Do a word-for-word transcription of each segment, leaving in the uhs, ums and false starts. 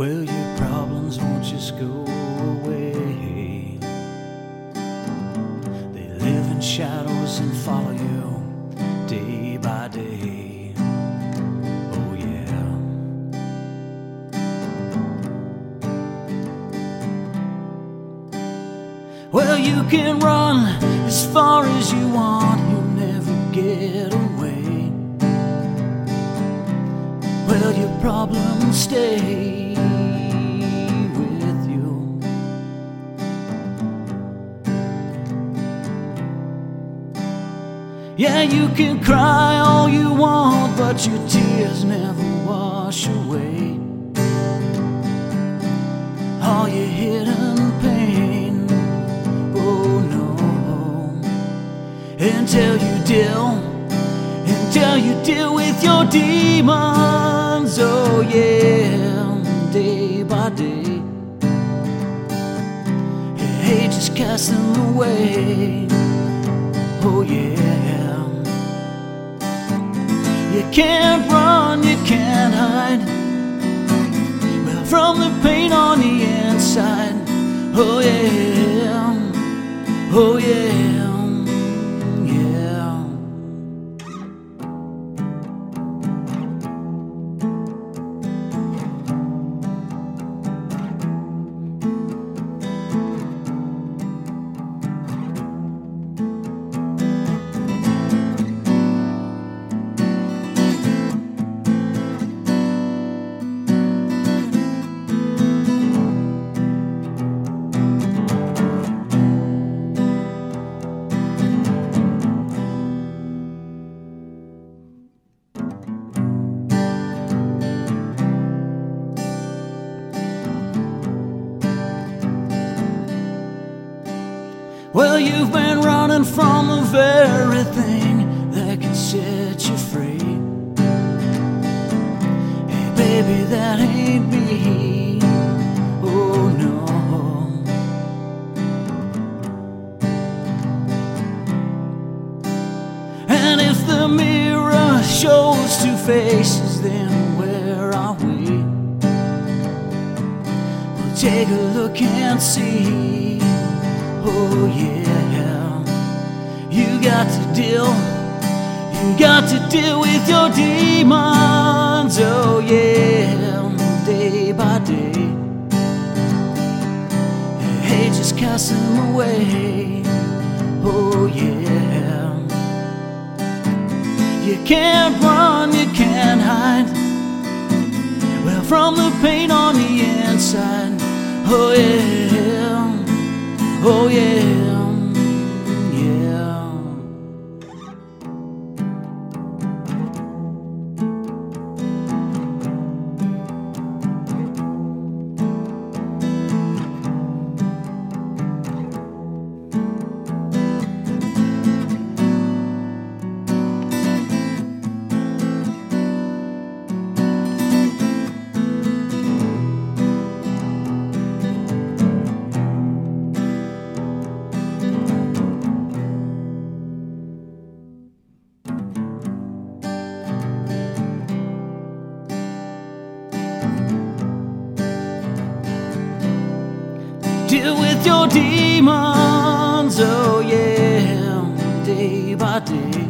Well, your problems won't just go away. They live in shadows and follow you day by day. Oh yeah. Well, you can run as far as you want, you'll never get away. Well, your problems stay with you. Yeah, you can cry all you want, but your tears never wash away all your hidden pain. Oh no. Until you deal, until you deal with your demons. Oh yeah, day by day. Hey, just cast them away. Oh yeah. You can't run, you can't hide. Well, from the pain on the inside. Oh yeah, oh yeah. Well, you've been running from the very thing that can set you free. Hey, baby, that ain't me. Oh, no. And if the mirror shows two faces, then where are we? Well, take a look and see. Oh yeah, you got to deal, you got to deal with your demons. Oh yeah, day by day. Hey, just cast them away. Oh yeah. You can't run, you can't hide. Well, from the pain on the inside. Oh yeah. Oh yeah, yeah. Deal with your demons, oh yeah, day by day.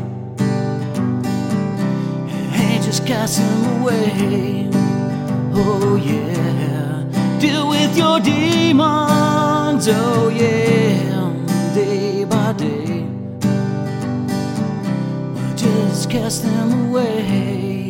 Hey, just cast them away, oh yeah. Deal with your demons, oh yeah, day by day. Just cast them away.